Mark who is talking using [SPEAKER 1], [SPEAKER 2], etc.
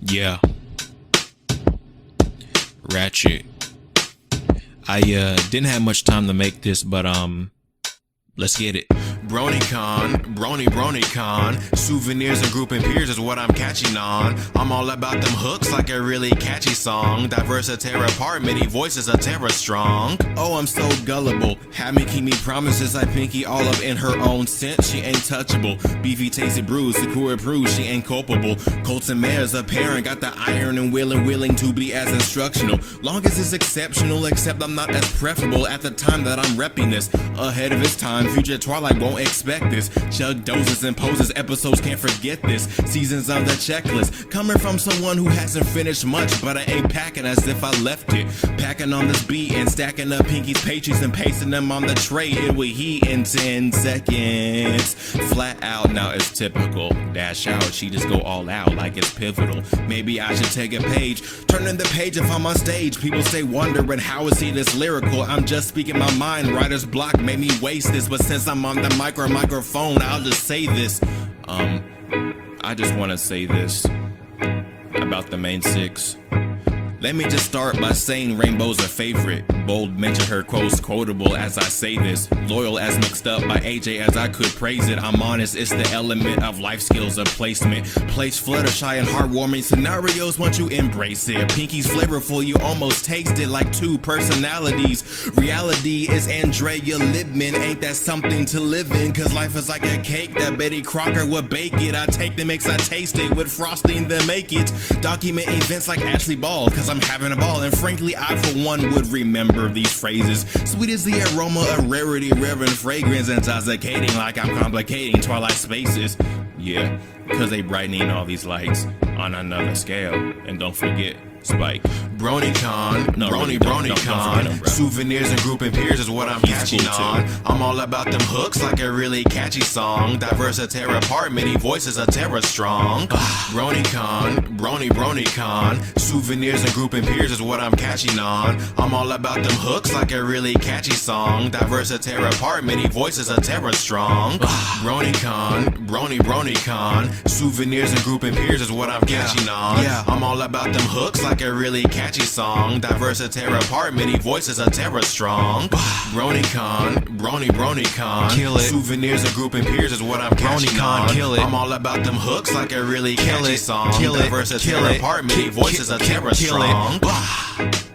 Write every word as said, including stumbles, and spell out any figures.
[SPEAKER 1] Yeah. Ratchet. I uh didn't have much time to make this, but um let's get it.
[SPEAKER 2] BronyCon, Brony BronyCon, souvenirs and grouping peers is what I'm catching on. I'm all about them hooks like a really catchy song. Diverse a terror apart, many voices a terror strong. Oh, I'm so gullible. Had me keep me promises like Pinky all up in her own scent. She ain't touchable. Beefy tasty bruise, Sakura proves she ain't culpable. Colts and mares a parent, got the iron and willing, willing to be as instructional. Long as it's exceptional, except I'm not as preferable at the time that I'm repping this. Ahead of its time, future Twilight won't expect this. Chug doses and poses, episodes can't forget this. Seasons on the checklist, coming from someone who hasn't finished much, but I ain't packing as if I left it. Packing on this beat and stacking up Pinky's pastries and pasting them on the tray. It will heat in ten seconds. Flat out, now it's typical. Dash out, she just go all out like it's pivotal. Maybe I should take a page, turning the page if I'm on stage. People stay wondering how is he this lyrical. I'm just speaking my mind. Writer's block made me waste this, but since I'm on the micro microphone, I'll just say this. Um, I just want to say this about the main six. Let me just start by saying Rainbow's a favorite. Bold mention her quotes quotable as I say this. Loyal as mixed up by A J as I could praise it. I'm honest, it's the element of life skills of placement. Place Fluttershy in heartwarming scenarios once you embrace it. Pinky's flavorful, you almost taste it like two personalities. Reality is Andrea Libman, ain't that something to live in? Cause life is like a cake that Betty Crocker would bake it. I take the mix, I taste it with frosting then make it. Document events like Ashley Ball, cause I'm having a ball, and frankly I for one would remember these phrases. Sweet is the aroma of rarity, reverent fragrance, intoxicating like I'm complicating Twilight spaces. Yeah, cause they brightening all these lights on another scale. And don't forget Spike. BronyCon,
[SPEAKER 1] No,
[SPEAKER 2] Brony
[SPEAKER 1] really, don't- don't- don't
[SPEAKER 2] BronyCon,
[SPEAKER 1] forget him, bro.
[SPEAKER 2] souvenirs and grouping peers is what I'm
[SPEAKER 1] He's
[SPEAKER 2] catching
[SPEAKER 1] cool, too.
[SPEAKER 2] on. I'm all about them hooks like a really catchy song. Diverse a terror apart, many voices a terror strong. BronyCon, Brony BronyCon, souvenirs and grouping peers is what I'm catching on. I'm all about them hooks like a really catchy song. Diverse a terror apart, many voices a terror strong. BronyCon, Brony BronyCon, souvenirs and grouping peers is what I'm catching on.
[SPEAKER 1] Yeah.
[SPEAKER 2] I'm all about them hooks like a really catchy song. Diverse a terror apart, many voices a terror strong. BronyCon, Brony BronyCon,
[SPEAKER 1] Kill it.
[SPEAKER 2] souvenirs and grouping peers is what I'm catching
[SPEAKER 1] BronyCon,
[SPEAKER 2] on.
[SPEAKER 1] kill it.
[SPEAKER 2] I'm all about them hooks like a really
[SPEAKER 1] Kill
[SPEAKER 2] catchy
[SPEAKER 1] it.
[SPEAKER 2] song.
[SPEAKER 1] Kill it.
[SPEAKER 2] Diverse a
[SPEAKER 1] Kill
[SPEAKER 2] terror
[SPEAKER 1] it.
[SPEAKER 2] apart, many
[SPEAKER 1] Ki-
[SPEAKER 2] voices
[SPEAKER 1] ki-
[SPEAKER 2] a
[SPEAKER 1] ki-
[SPEAKER 2] terror
[SPEAKER 1] kill it.
[SPEAKER 2] strong.